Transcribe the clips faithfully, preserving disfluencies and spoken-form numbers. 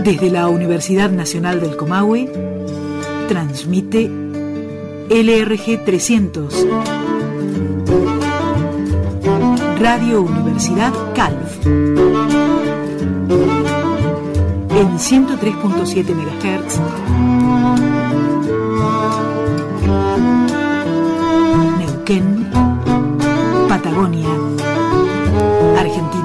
Desde la Universidad Nacional del Comahue, transmite L R G trescientos, Radio Universidad Calv, en ciento tres punto siete megahertz, Neuquén, Patagonia, Argentina.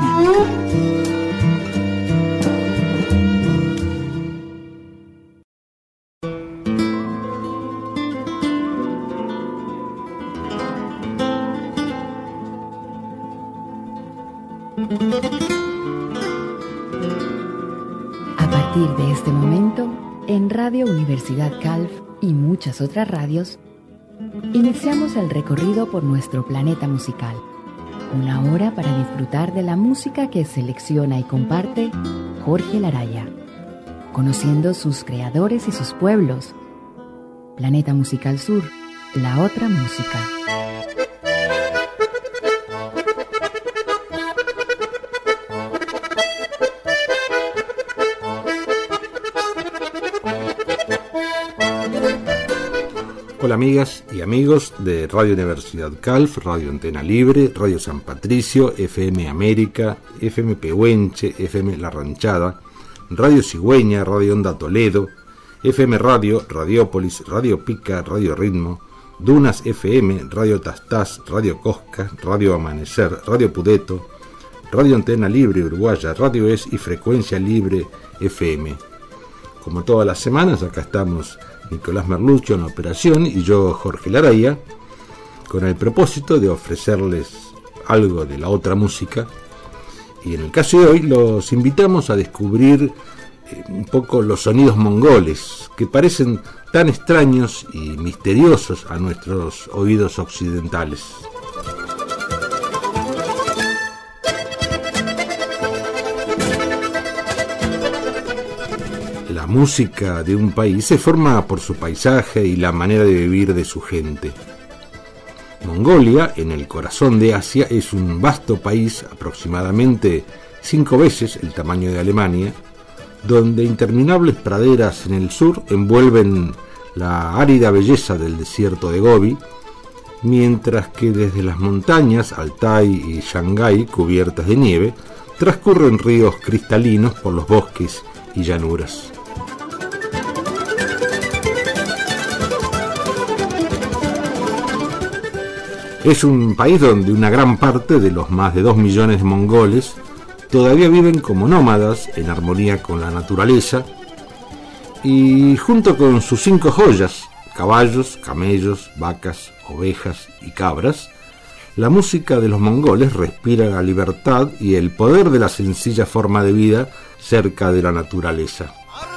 A partir de este momento, en Radio Universidad Calv y muchas otras radios, iniciamos el recorrido por nuestro planeta musical. Una hora para disfrutar de la música que selecciona y comparte Jorge Laraya, conociendo sus creadores y sus pueblos. Planeta Musical Sur, la otra música. Hola amigas y amigos de Radio Universidad Calv, Radio Antena Libre, Radio San Patricio, F M América, F M Pehuenche, F M La Ranchada, Radio Cigüeña, Radio Onda Toledo, F M Radio, Radiópolis, Radio Pica, Radio Ritmo, Dunas F M, Radio Tastás, Radio Cosca, Radio Amanecer, Radio Pudeto, Radio Antena Libre Uruguaya, Radio Es y Frecuencia Libre F M. Como todas las semanas, acá estamos Nicolás Merlucho en la operación y yo, Jorge Laraya, con el propósito de ofrecerles algo de la otra música. Y en el caso de hoy los invitamos a descubrir eh, un poco los sonidos mongoles, que parecen tan extraños y misteriosos a nuestros oídos occidentales. La música de un país se forma por su paisaje y la manera de vivir de su gente. Mongolia, en el corazón de Asia, es un vasto país, aproximadamente cinco veces el tamaño de Alemania, donde interminables praderas en el sur envuelven la árida belleza del desierto de Gobi, mientras que desde las montañas Altai y Shanghái, cubiertas de nieve, transcurren ríos cristalinos por los bosques y llanuras. Es un país donde una gran parte de los más de dos millones de mongoles todavía viven como nómadas en armonía con la naturaleza y junto con sus cinco joyas, caballos, camellos, vacas, ovejas y cabras, la música de los mongoles respira la libertad y el poder de la sencilla forma de vida cerca de la naturaleza.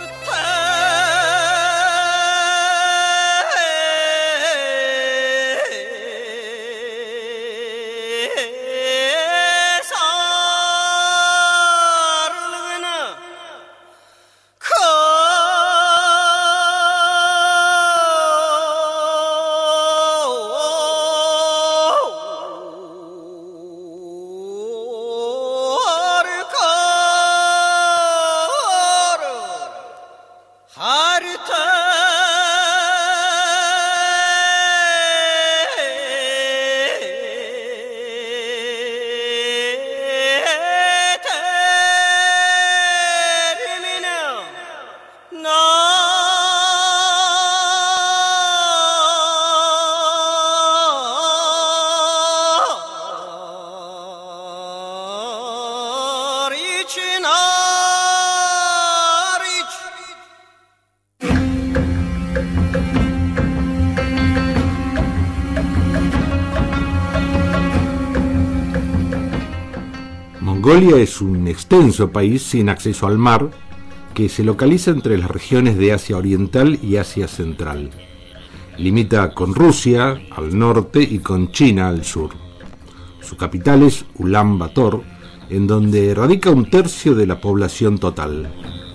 Mongolia es un extenso país sin acceso al mar que se localiza entre las regiones de Asia Oriental y Asia Central. Limita con Rusia al norte y con China al sur. Su capital es Ulan Bator, en donde radica un tercio de la población total.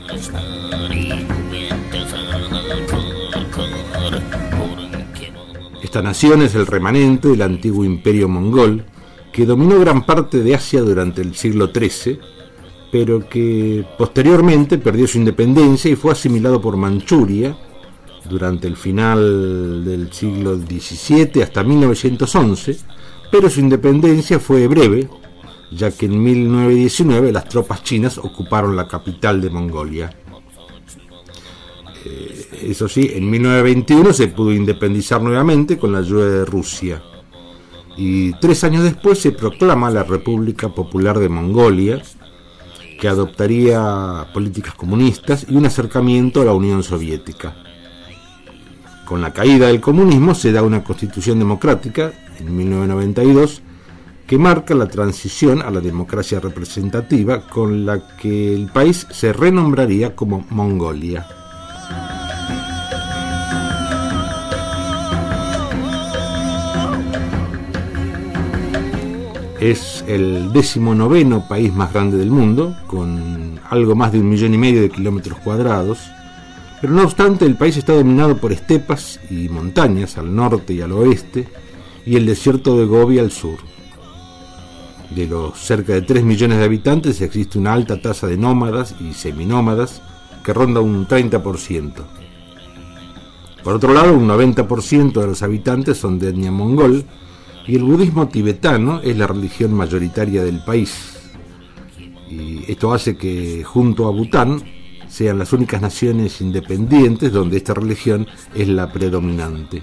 Esta nación es el remanente del antiguo imperio mongol, que dominó gran parte de Asia durante el siglo trece, pero que posteriormente perdió su independencia y fue asimilado por Manchuria durante el final del siglo diecisiete hasta mil novecientos once, pero su independencia fue breve, ya que en mil novecientos diecinueve las tropas chinas ocuparon la capital de Mongolia. Eh, eso sí, en mil novecientos veintiuno se pudo independizar nuevamente con la ayuda de Rusia, y tres años después se proclama la República Popular de Mongolia, que adoptaría políticas comunistas y un acercamiento a la Unión Soviética. Con la caída del comunismo se da una constitución democrática en mil novecientos noventa y dos que marca la transición a la democracia representativa, con la que el país se renombraría como Mongolia. Es el decimonoveno país más grande del mundo, con algo más de un millón y medio de kilómetros cuadrados, pero no obstante el país está dominado por estepas y montañas al norte y al oeste, y el desierto de Gobi al sur. De los cerca de tres millones de habitantes existe una alta tasa de nómadas y seminómadas que ronda un treinta por ciento. Por otro lado, un noventa por ciento de los habitantes son de etnia mongol, y el budismo tibetano es la religión mayoritaria del país. Y esto hace que, junto a Bután, sean las únicas naciones independientes donde esta religión es la predominante.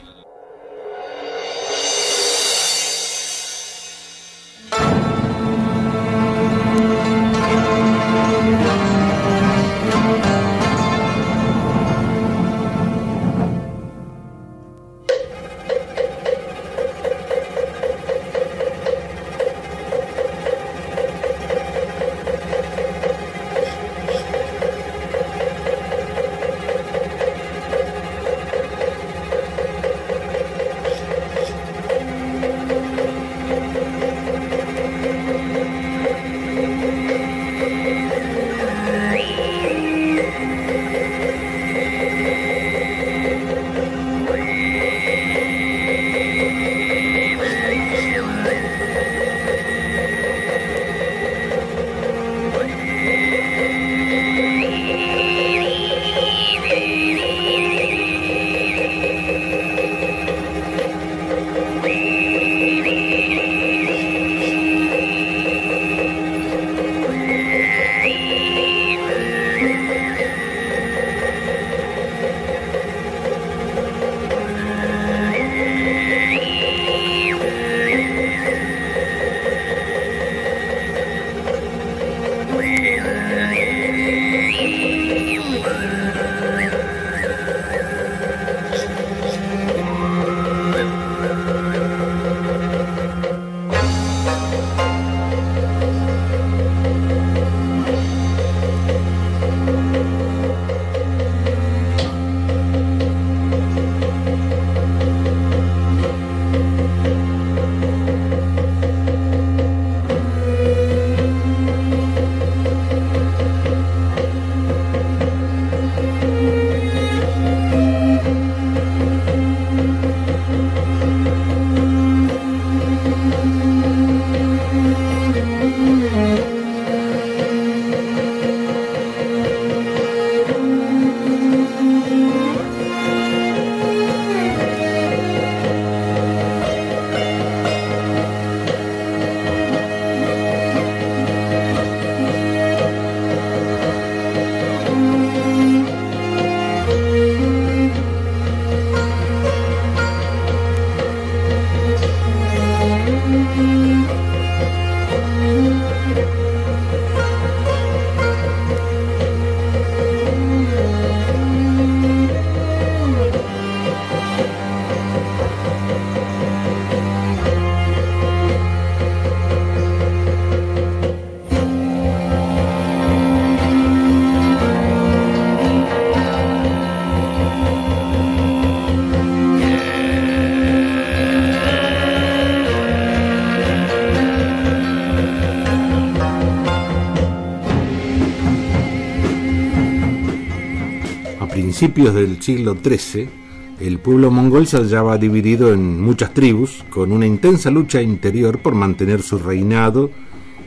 principios del siglo trece, el pueblo mongol se hallaba dividido en muchas tribus, con una intensa lucha interior por mantener su reinado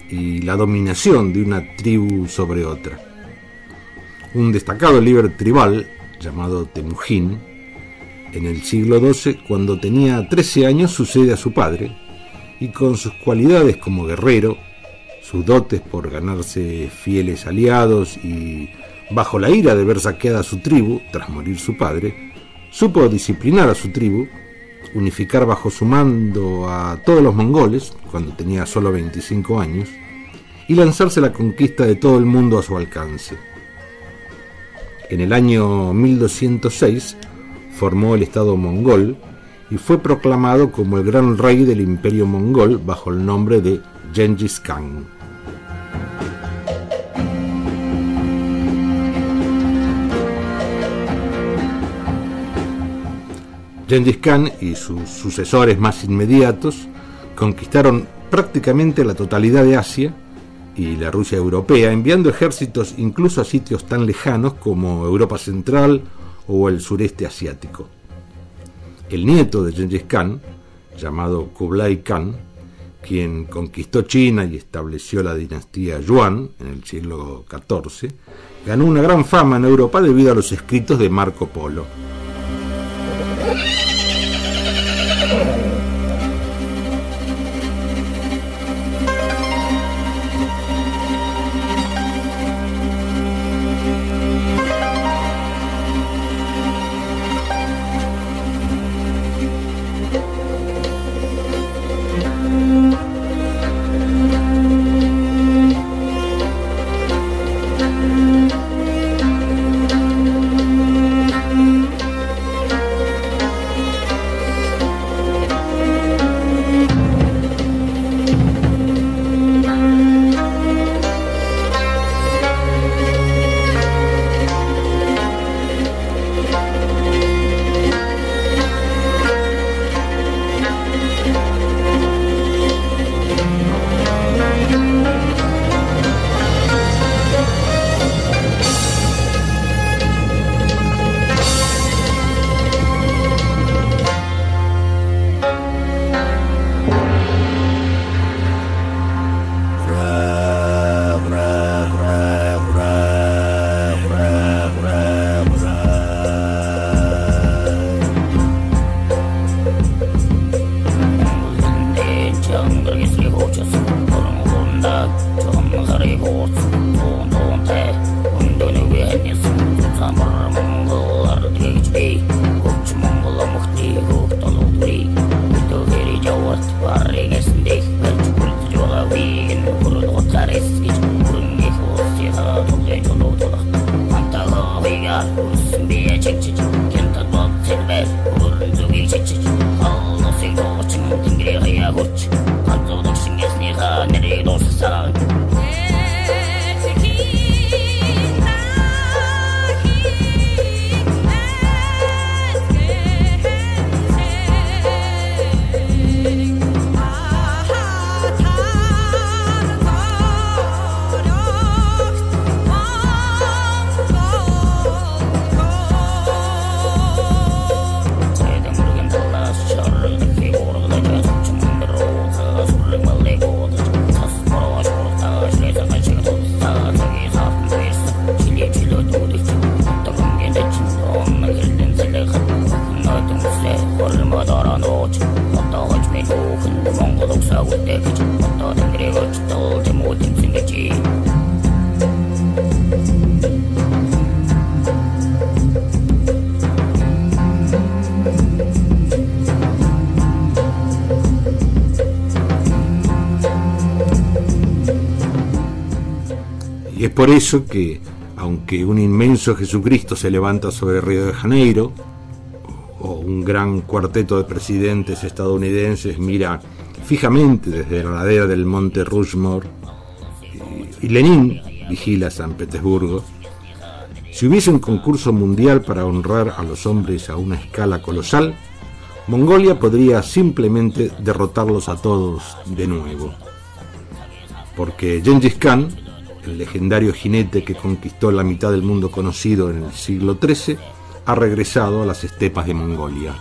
y la dominación de una tribu sobre otra. Un destacado líder tribal llamado Temujin, en el siglo doce, cuando tenía trece años, sucede a su padre, y con sus cualidades como guerrero, sus dotes por ganarse fieles aliados y bajo la ira de ver saqueada su tribu tras morir su padre, supo disciplinar a su tribu, unificar bajo su mando a todos los mongoles cuando tenía solo veinticinco años y lanzarse a la conquista de todo el mundo a su alcance. En el año mil doscientos seis formó el estado mongol y fue proclamado como el gran rey del imperio mongol bajo el nombre de Gengis Khan. Gengis Khan y sus sucesores más inmediatos conquistaron prácticamente la totalidad de Asia y la Rusia europea, enviando ejércitos incluso a sitios tan lejanos como Europa Central o el sureste asiático. El nieto de Gengis Khan, llamado Kublai Khan, quien conquistó China y estableció la dinastía Yuan en el siglo catorce, ganó una gran fama en Europa debido a los escritos de Marco Polo. Y es por eso que, aunque un inmenso Jesucristo se levanta sobre Río de Janeiro, o un gran cuarteto de presidentes estadounidenses mira fijamente desde la ladera del monte Rushmore, y, y Lenin vigila San Petersburgo, si hubiese un concurso mundial para honrar a los hombres a una escala colosal, Mongolia podría simplemente derrotarlos a todos de nuevo. Porque Gengis Khan, el legendario jinete que conquistó la mitad del mundo conocido en el siglo trece, ha regresado a las estepas de Mongolia.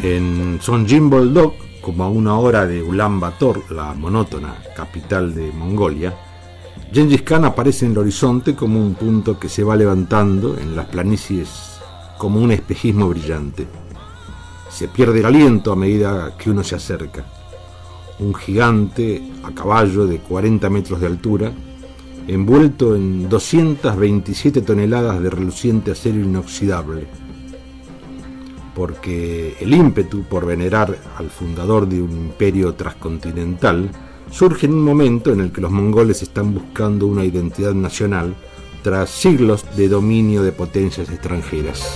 En Songjin-Boldog, como a una hora de Ulan Bator, la monótona capital de Mongolia, Gengis Khan aparece en el horizonte como un punto que se va levantando en las planicies como un espejismo brillante. Se pierde el aliento a medida que uno se acerca. Un gigante a caballo de cuarenta metros de altura, envuelto en doscientas veintisiete toneladas de reluciente acero inoxidable, porque el ímpetu por venerar al fundador de un imperio transcontinental surge en un momento en el que los mongoles están buscando una identidad nacional tras siglos de dominio de potencias extranjeras.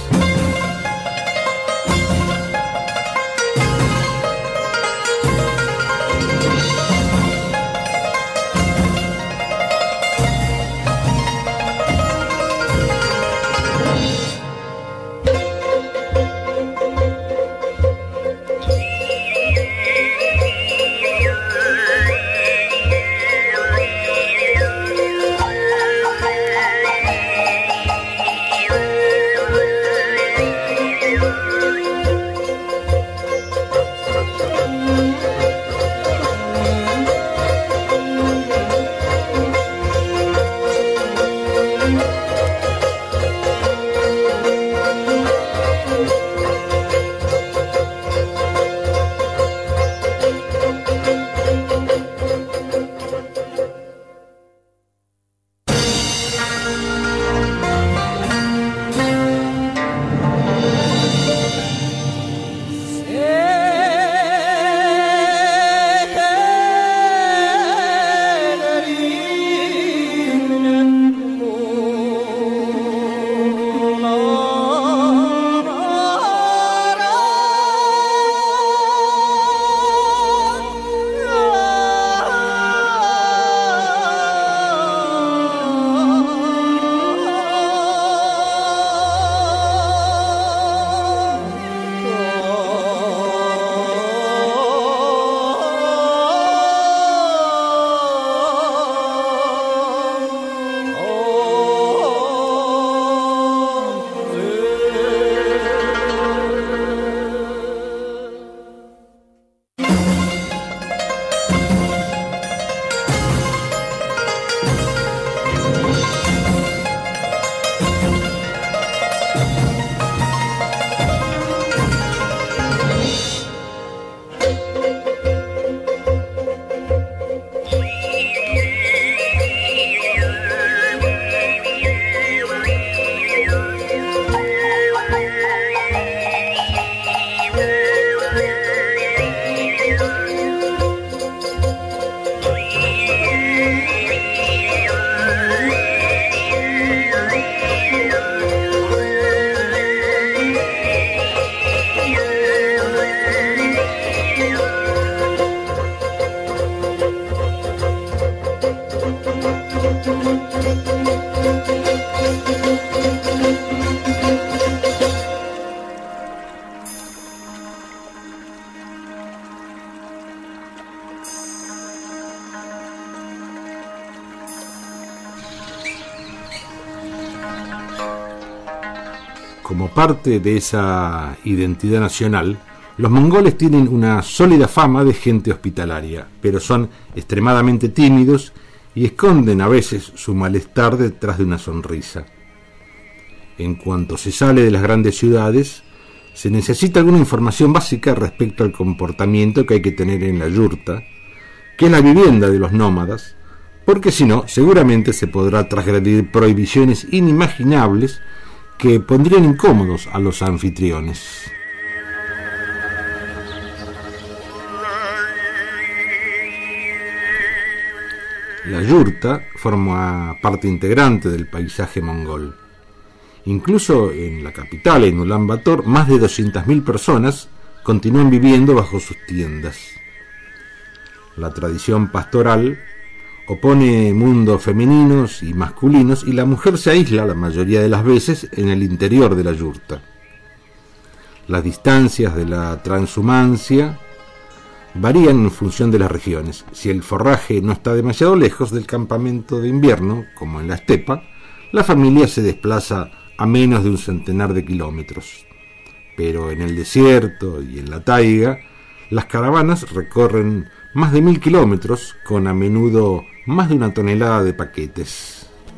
Como parte de esa identidad nacional, los mongoles tienen una sólida fama de gente hospitalaria, pero son extremadamente tímidos y esconden a veces su malestar detrás de una sonrisa. En cuanto se sale de las grandes ciudades, se necesita alguna información básica respecto al comportamiento que hay que tener en la yurta, que es la vivienda de los nómadas, porque si no, seguramente se podrá transgredir prohibiciones inimaginables que pondrían incómodos a los anfitriones. La yurta forma parte integrante del paisaje mongol. Incluso en la capital, en Ulan Bator, más de doscientas mil personas continúan viviendo bajo sus tiendas. La tradición pastoral opone mundos femeninos y masculinos y la mujer se aísla la mayoría de las veces en el interior de la yurta. Las distancias de la transhumancia varían en función de las regiones. Si el forraje no está demasiado lejos del campamento de invierno, como en la estepa, la familia se desplaza a menos de un centenar de kilómetros. pero en el desierto y en la taiga, las caravanas recorren más de mil kilómetros con a menudo más de una tonelada de paquetes.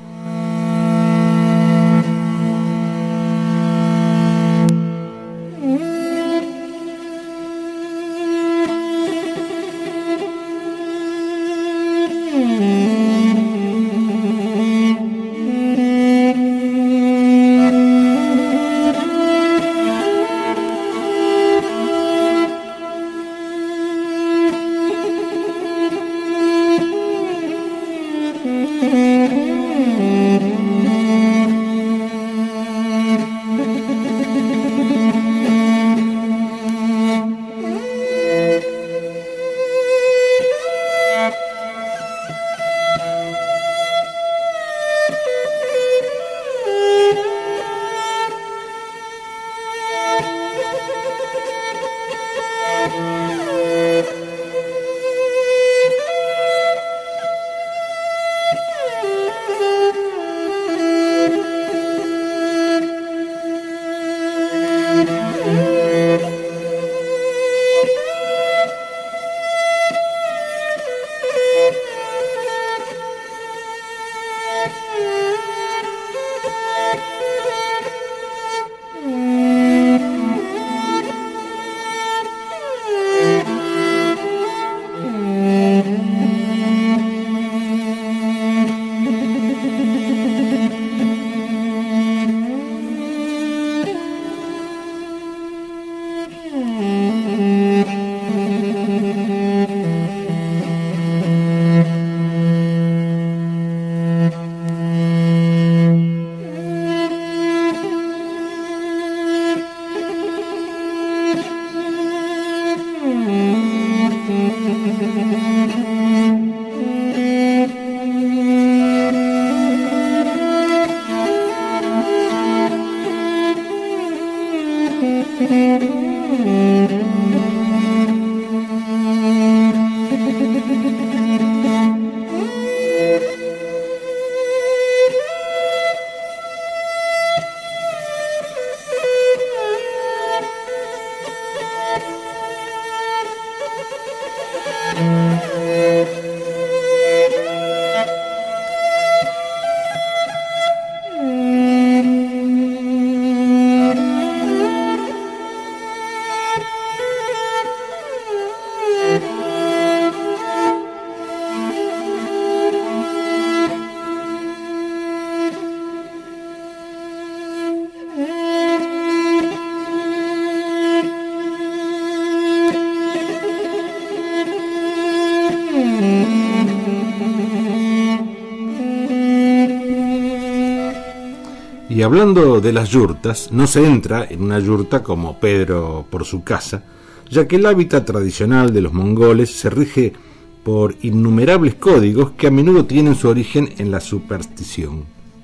Y hablando de las yurtas, no se entra en una yurta como Pedro por su casa, ya que el hábitat tradicional de los mongoles se rige por innumerables códigos que a menudo tienen su origen en la superstición.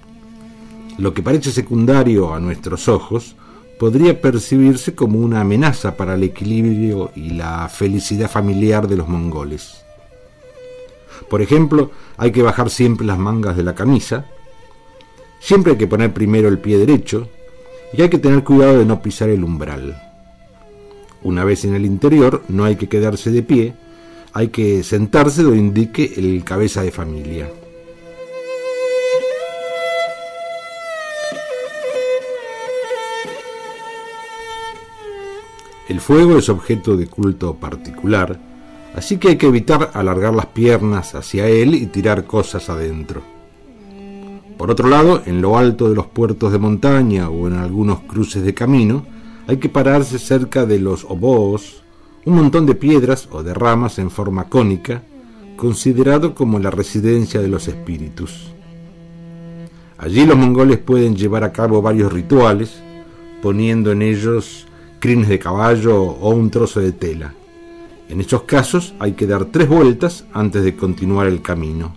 Lo que parece secundario a nuestros ojos podría percibirse como una amenaza para el equilibrio y la felicidad familiar de los mongoles. Por ejemplo, hay que bajar siempre las mangas de la camisa, siempre hay que poner primero el pie derecho y hay que tener cuidado de no pisar el umbral. Una vez en el interior, no hay que quedarse de pie, hay que sentarse donde indique el cabeza de familia. El fuego es objeto de culto particular, así que hay que evitar alargar las piernas hacia él y tirar cosas adentro. Por otro lado, en lo alto de los puertos de montaña o en algunos cruces de camino, hay que pararse cerca de los oboos, un montón de piedras o de ramas en forma cónica, considerado como la residencia de los espíritus. Allí los mongoles pueden llevar a cabo varios rituales, poniendo en ellos crines de caballo o un trozo de tela. En estos casos hay que dar tres vueltas antes de continuar el camino.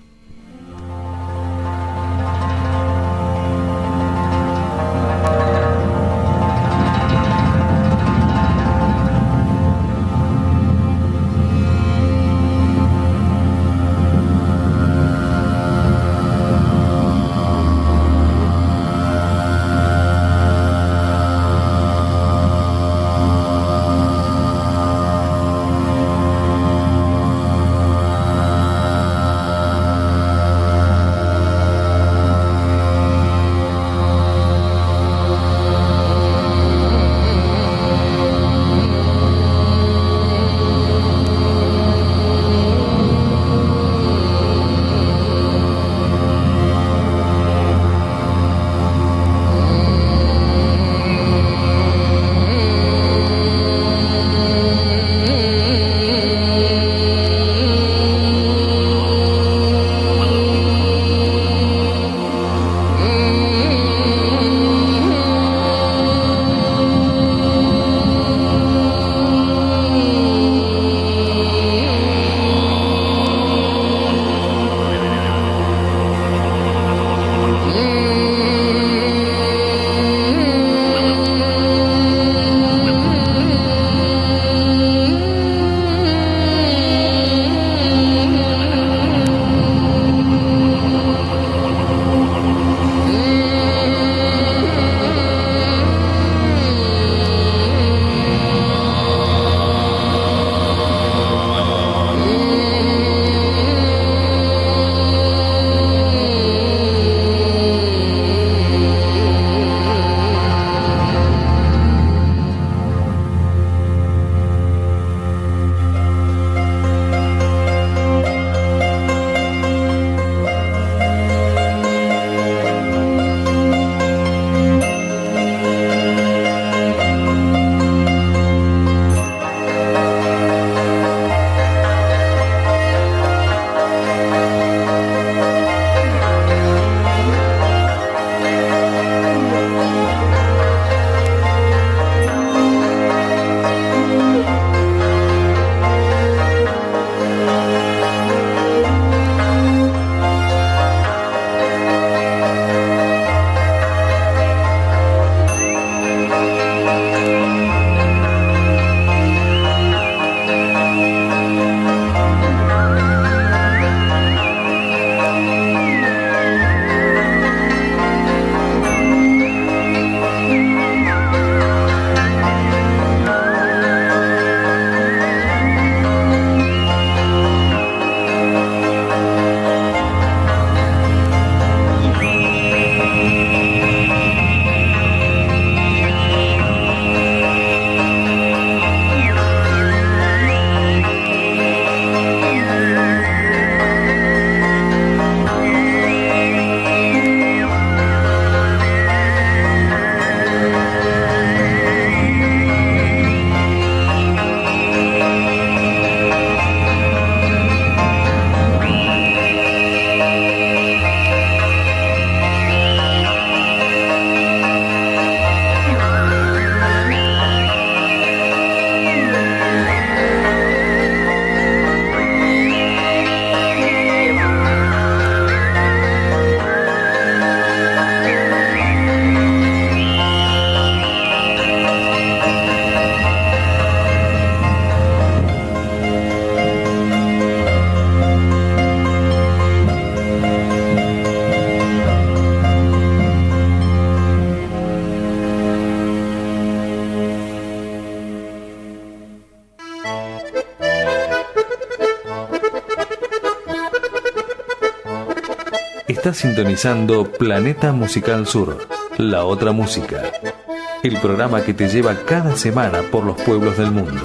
Está sintonizando Planeta Musical Sur, la otra música. El programa que te lleva cada semana por los pueblos del mundo.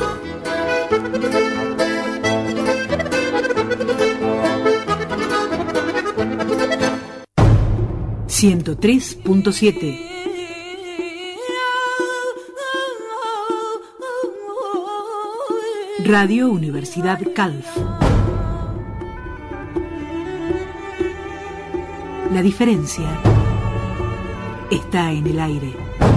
ciento tres punto siete. Radio Universidad Calf. La diferencia está en el aire.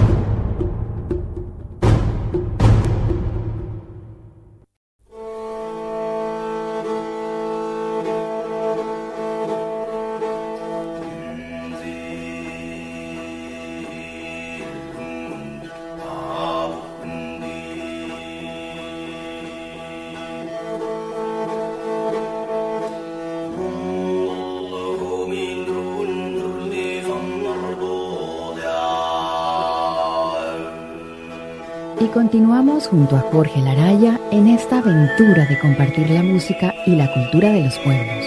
Y continuamos junto a Jorge Laraya en esta aventura de compartir la música y la cultura de los pueblos.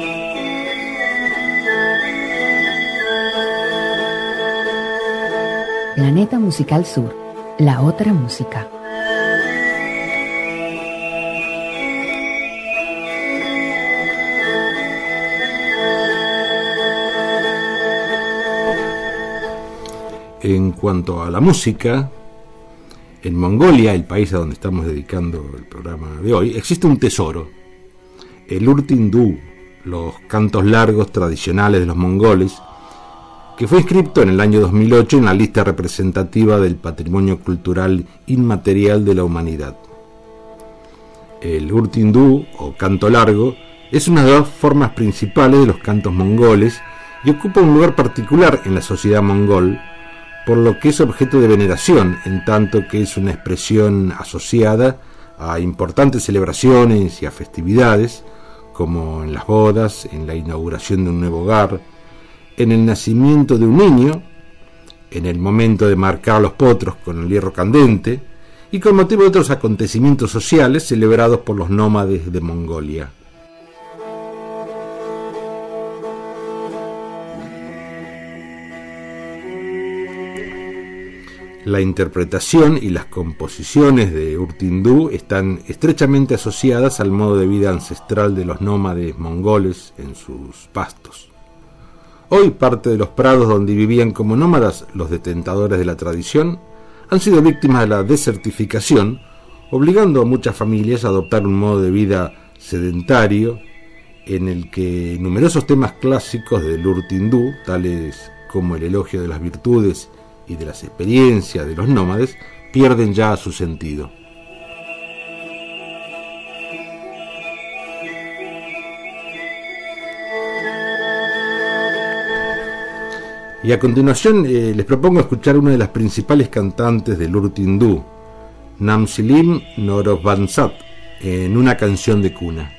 Planeta Musical Sur, la otra música. En cuanto a la música, en Mongolia, el país a donde estamos dedicando el programa de hoy, existe un tesoro, el Urtindú, los cantos largos tradicionales de los mongoles, que fue inscrito en el año dos mil ocho en la lista representativa del Patrimonio Cultural Inmaterial de la Humanidad. El Urtindú, o canto largo, es una de las formas principales de los cantos mongoles y ocupa un lugar particular en la sociedad mongol, por lo que es objeto de veneración, en tanto que es una expresión asociada a importantes celebraciones y a festividades, como en las bodas, en la inauguración de un nuevo hogar, en el nacimiento de un niño, en el momento de marcar los potros con el hierro candente, y con motivo de otros acontecimientos sociales celebrados por los nómades de Mongolia. La interpretación y las composiciones de Urtindú están estrechamente asociadas al modo de vida ancestral de los nómades mongoles en sus pastos. Hoy parte de los prados donde vivían como nómadas los detentadores de la tradición han sido víctimas de la desertificación, obligando a muchas familias a adoptar un modo de vida sedentario en el que numerosos temas clásicos del Urtindú, tales como el elogio de las virtudes y de las experiencias de los nómades, pierden ya su sentido. Y a continuación eh, les propongo escuchar una de las principales cantantes del Urtindú, Namsilim Norovansat, en una canción de cuna.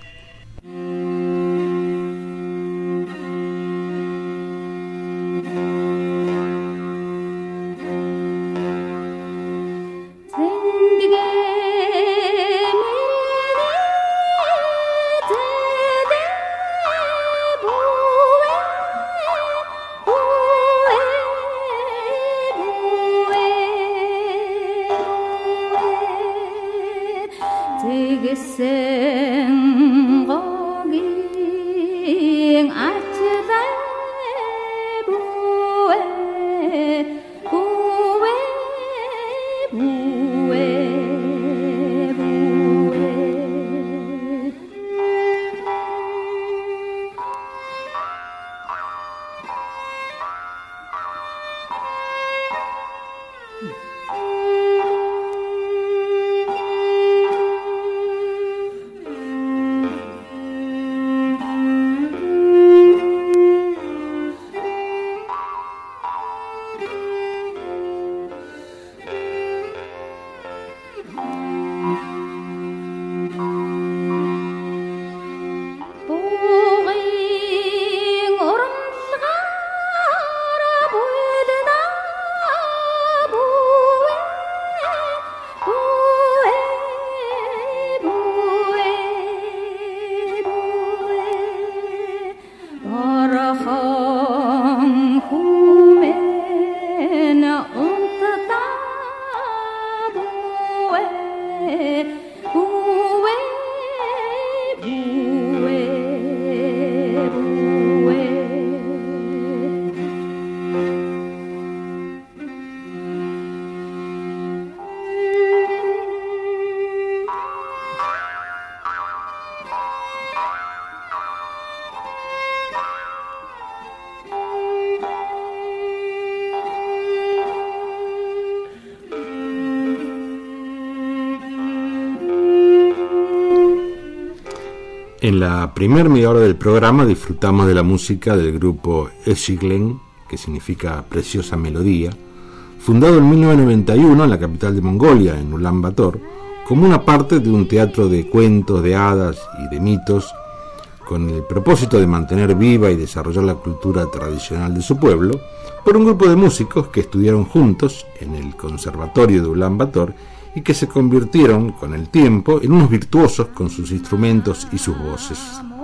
En la primera media hora del programa disfrutamos de la música del grupo Eşiklen, que significa preciosa melodía, fundado en mil novecientos noventa y uno en la capital de Mongolia, en Ulan Bator, como una parte de un teatro de cuentos, de hadas y de mitos, con el propósito de mantener viva y desarrollar la cultura tradicional de su pueblo, por un grupo de músicos que estudiaron juntos en el Conservatorio de Ulan Bator y que se convirtieron con el tiempo en unos virtuosos con sus instrumentos y sus voces.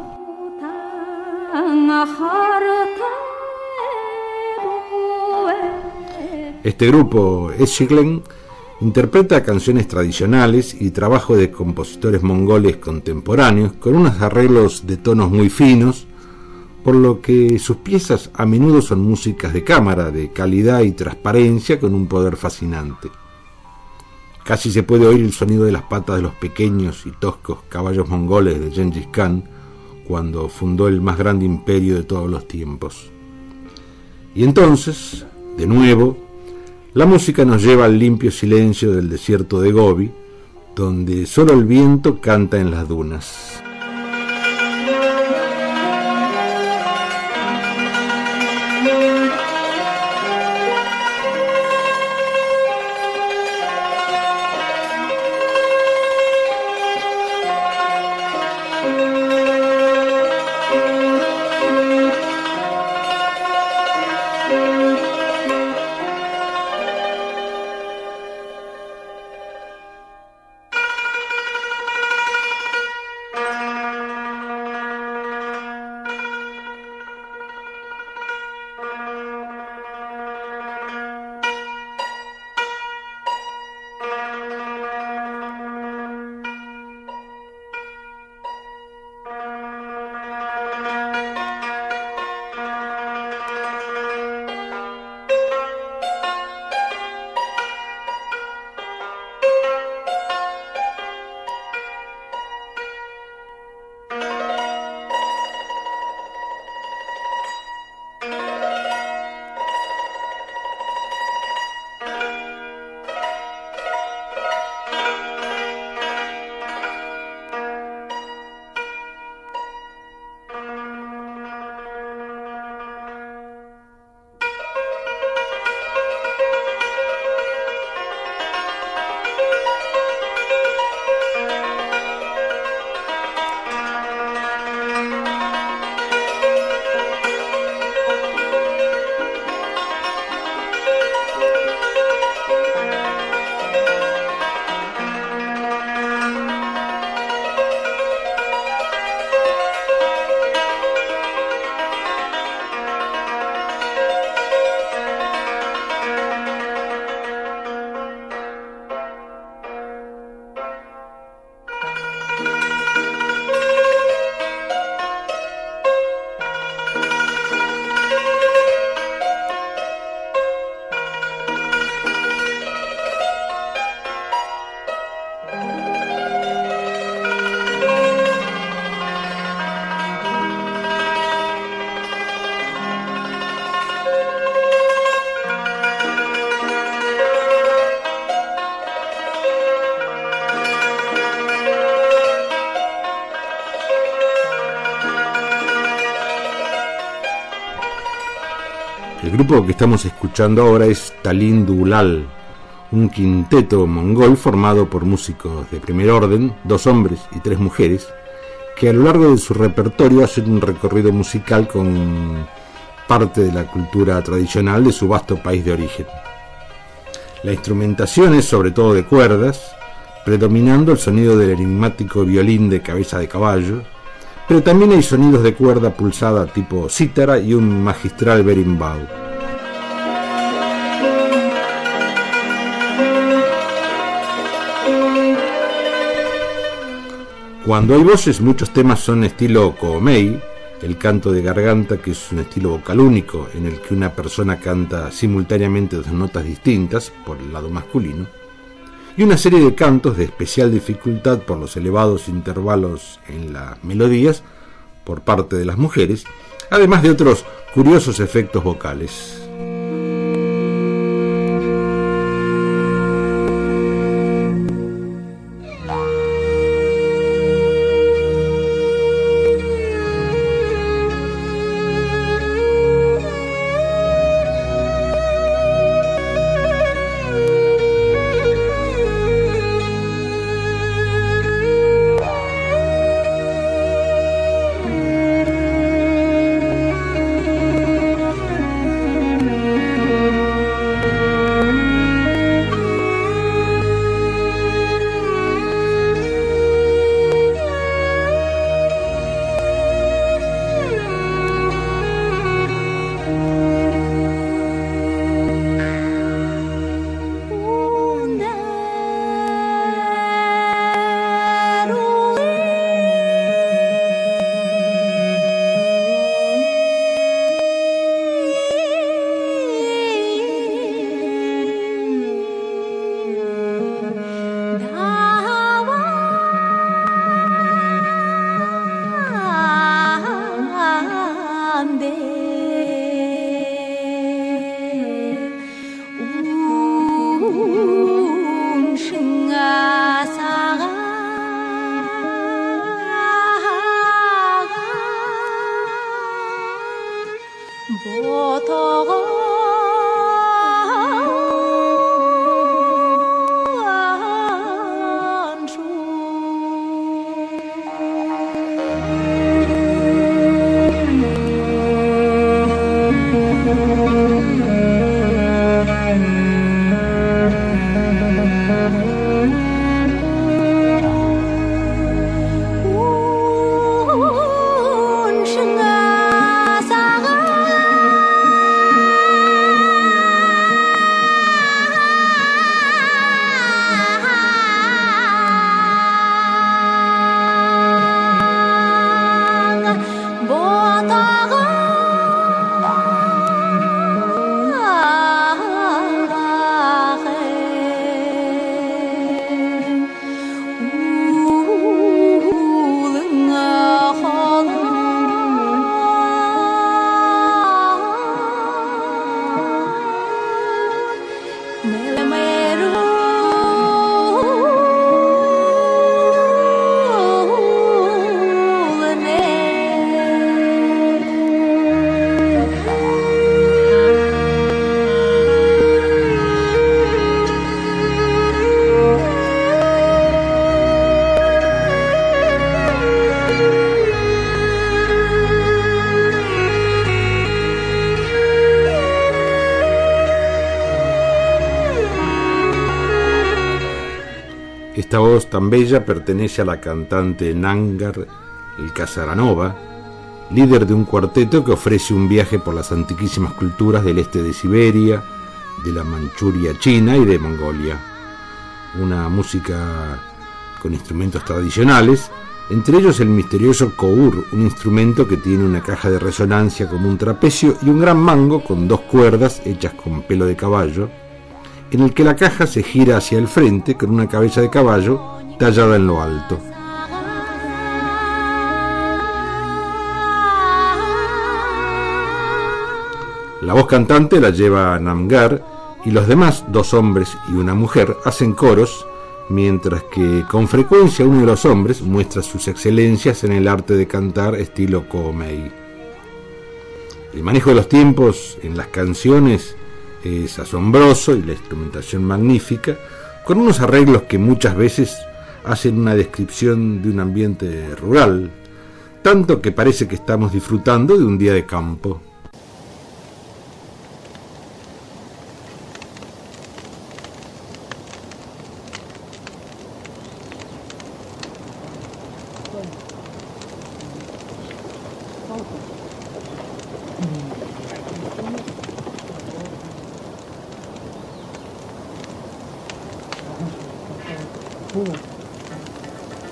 Este grupo, Eşiklen, interpreta canciones tradicionales y trabajo de compositores mongoles contemporáneos con unos arreglos de tonos muy finos, por lo que sus piezas a menudo son músicas de cámara, de calidad y transparencia con un poder fascinante. Casi se puede oír el sonido de las patas de los pequeños y toscos caballos mongoles de Gengis Khan cuando fundó el más grande imperio de todos los tiempos. Y entonces, de nuevo, la música nos lleva al limpio silencio del desierto de Gobi, donde solo el viento canta en las dunas. El grupo que estamos escuchando ahora es Talin Dulal, un quinteto mongol formado por músicos de primer orden, dos hombres y tres mujeres, que a lo largo de su repertorio hacen un recorrido musical con parte de la cultura tradicional de su vasto país de origen. La instrumentación es sobre todo de cuerdas, predominando el sonido del enigmático violín de cabeza de caballo, pero también hay sonidos de cuerda pulsada tipo cítara y un magistral berimbau. Cuando hay voces, muchos temas son estilo Koomei, el canto de garganta, que es un estilo vocal único en el que una persona canta simultáneamente dos notas distintas por el lado masculino, y una serie de cantos de especial dificultad por los elevados intervalos en las melodías por parte de las mujeres, además de otros curiosos efectos vocales. Esta voz tan bella pertenece a la cantante Nangar el Casaranova, líder de un cuarteto que ofrece un viaje por las antiquísimas culturas del este de Siberia, de la Manchuria china y de Mongolia. Una música con instrumentos tradicionales, entre ellos el misterioso kour, un instrumento que tiene una caja de resonancia como un trapecio y un gran mango con dos cuerdas hechas con pelo de caballo, en el que la caja se gira hacia el frente con una cabeza de caballo tallada en lo alto. La voz cantante la lleva Namgar y los demás, dos hombres y una mujer, hacen coros, mientras que con frecuencia uno de los hombres muestra sus excelencias en el arte de cantar estilo Koomei. El manejo de los tiempos en las canciones es asombroso y la instrumentación magnífica, con unos arreglos que muchas veces hacen una descripción de un ambiente rural, tanto que parece que estamos disfrutando de un día de campo.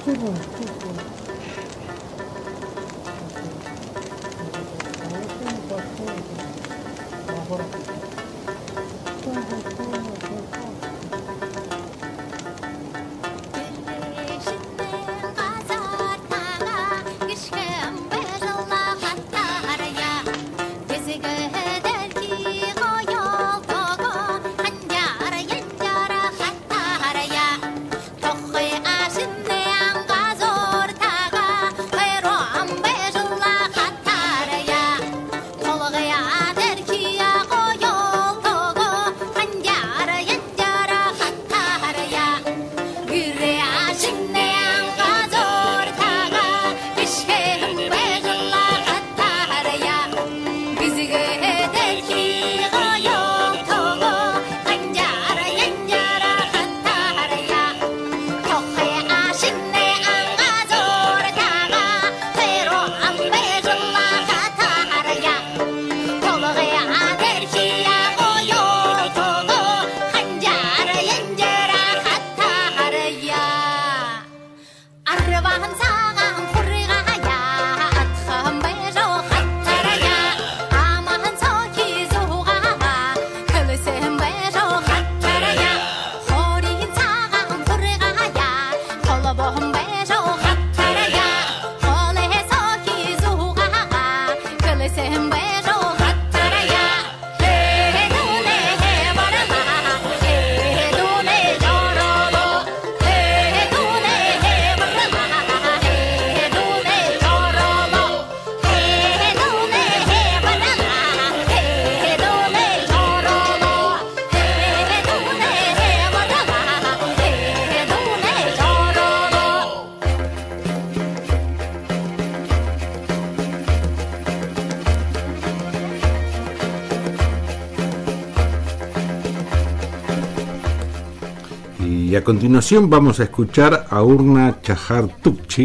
Y a continuación vamos a escuchar a Urna Chahar Tukchi,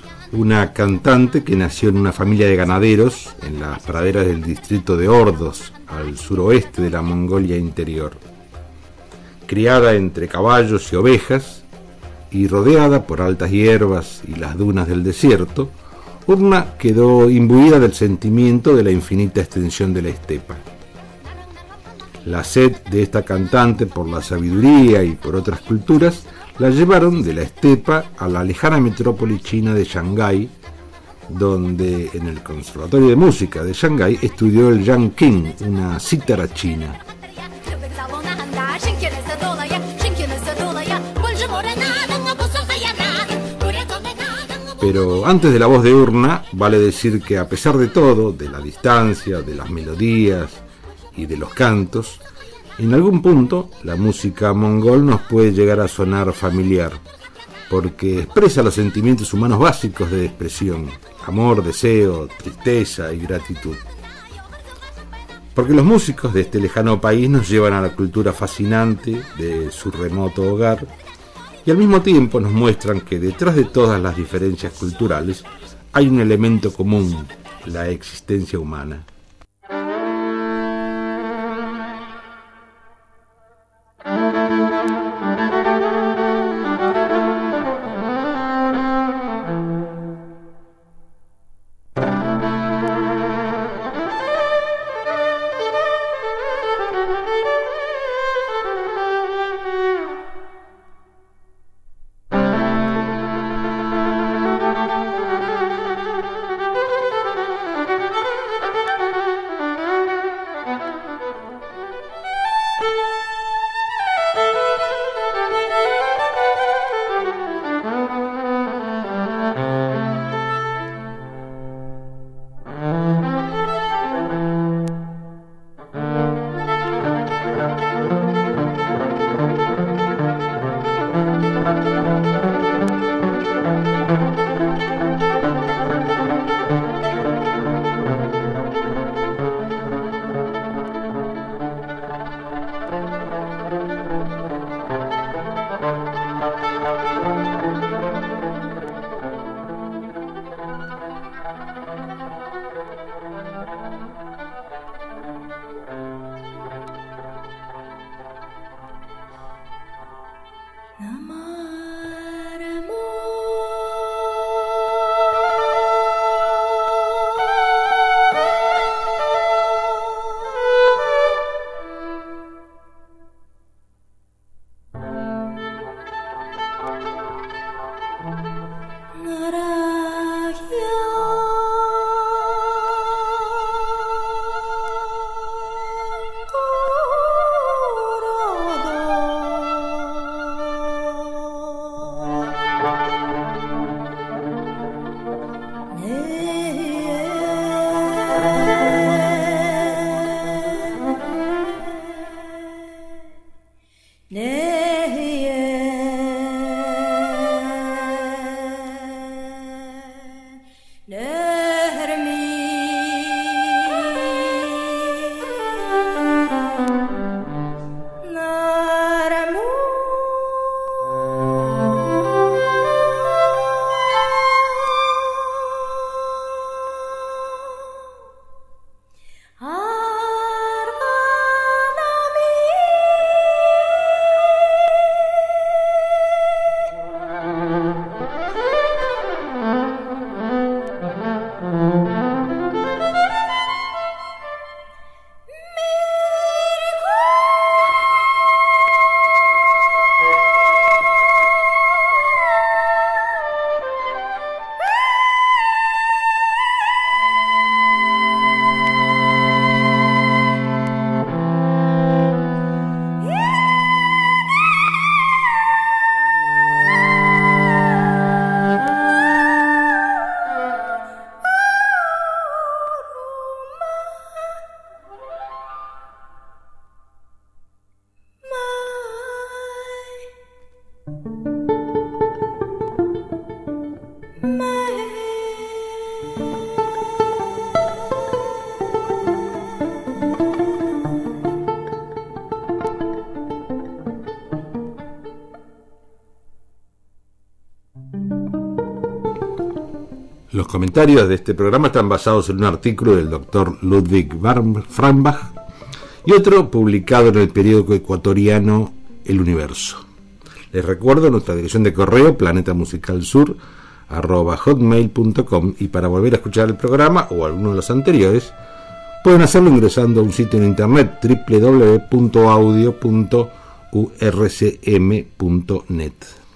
una cantante que nació en una familia de ganaderos en las praderas del distrito de Ordos, al suroeste de la Mongolia interior. Criada entre caballos y ovejas y rodeada por altas hierbas y las dunas del desierto, Urna quedó imbuida del sentimiento de la infinita extensión de la estepa. La sed de esta cantante por la sabiduría y por otras culturas la llevaron de la estepa a la lejana metrópoli china de Shanghái, donde en el Conservatorio de Música de Shanghái estudió el Yangqing, una cítara china. Pero antes de la voz de Urna, vale decir que a pesar de todo, de la distancia, de las melodías y de los cantos, en algún punto la música mongol nos puede llegar a sonar familiar, porque expresa los sentimientos humanos básicos de expresión: amor, deseo, tristeza y gratitud. Porque los músicos de este lejano país nos llevan a la cultura fascinante de su remoto hogar y al mismo tiempo nos muestran que detrás de todas las diferencias culturales hay un elemento común: la existencia humana. Los comentarios de este programa están basados en un artículo del doctor Ludwig Frambach y otro publicado en el periódico ecuatoriano El Universo. Les recuerdo nuestra dirección de correo planetamusicalsur arroba hotmail punto com, y para volver a escuchar el programa o alguno de los anteriores pueden hacerlo ingresando a un sitio en internet doble u doble u doble u punto audio punto u r c m punto net.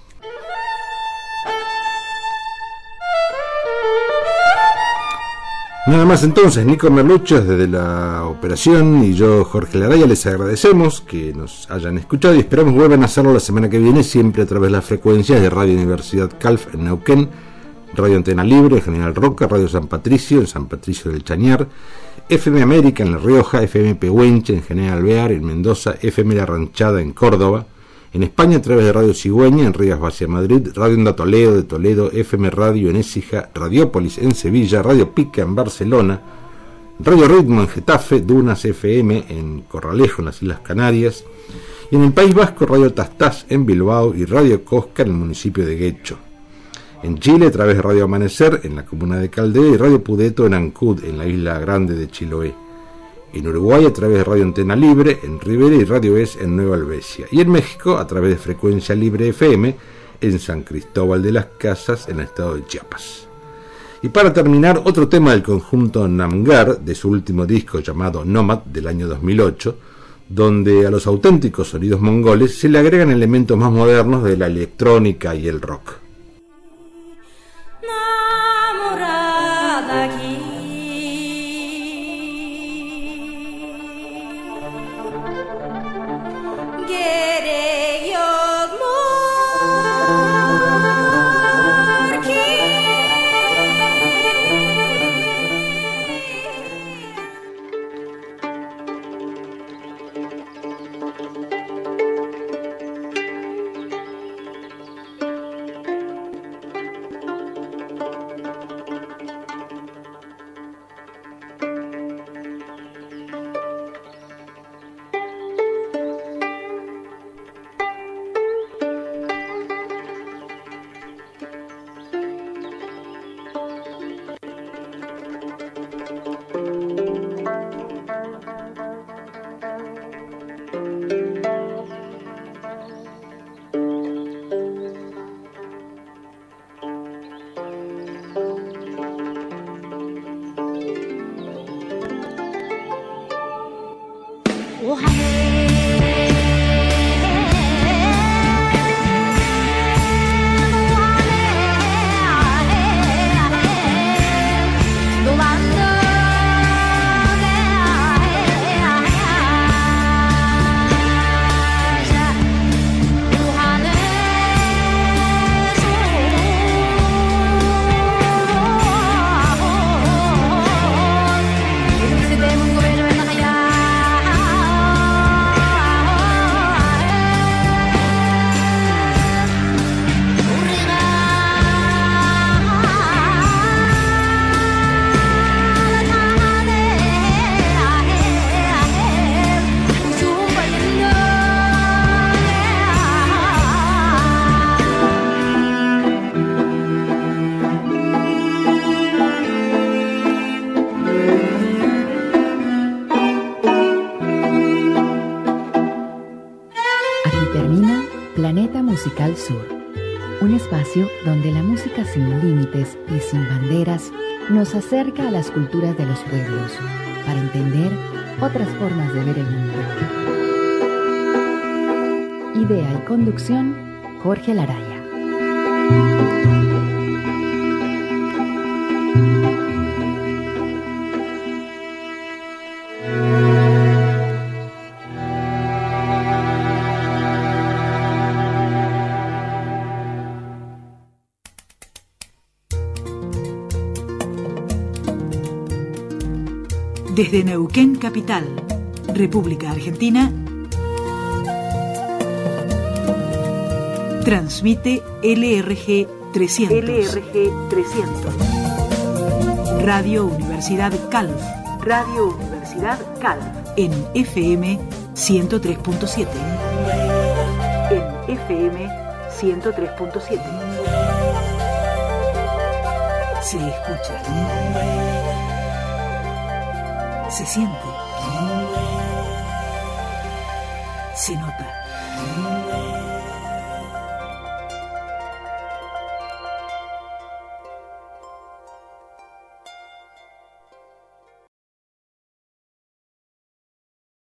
Nada más entonces, Nico Merluchos desde la operación y yo, Jorge Laraya, les agradecemos que nos hayan escuchado y esperamos vuelvan a hacerlo la semana que viene, siempre a través de las frecuencias de Radio Universidad Calf en Neuquén, Radio Antena Libre en General Roca, Radio San Patricio en San Patricio del Chañar, F M América en La Rioja, F M Pehuenche en General Alvear en Mendoza, F M La Ranchada en Córdoba, en España a través de Radio Cigüeña en Rías Vacia Madrid, Radio Onda Toledo de Toledo, F M Radio en Écija, Radiópolis en Sevilla, Radio Pica en Barcelona, Radio Ritmo en Getafe, Dunas F M en Corralejo en las Islas Canarias, y en el País Vasco Radio Tastás en Bilbao y Radio Cosca en el municipio de Guecho. En Chile a través de Radio Amanecer en la comuna de Caldea y Radio Pudeto en Ancud en la isla grande de Chiloé. En Uruguay a través de Radio Antena Libre en Rivera y Radio Es en Nueva Albesia. Y en México a través de Frecuencia Libre F M en San Cristóbal de las Casas en el estado de Chiapas. Y para terminar, otro tema del conjunto Namgar de su último disco llamado Nomad del año dos mil ocho, donde a los auténticos sonidos mongoles se le agregan elementos más modernos de la electrónica y el rock. Un espacio donde la música sin límites y sin banderas nos acerca a las culturas de los pueblos para entender otras formas de ver el mundo. Idea y conducción, Jorge Laraya. Desde Neuquén Capital, República Argentina, transmite L R G trescientos. L R G trescientos. Radio Universidad Calv. Radio Universidad Calv. En F M ciento tres punto siete. En F M ciento tres punto siete. Se escucha. Se siente. Se nota.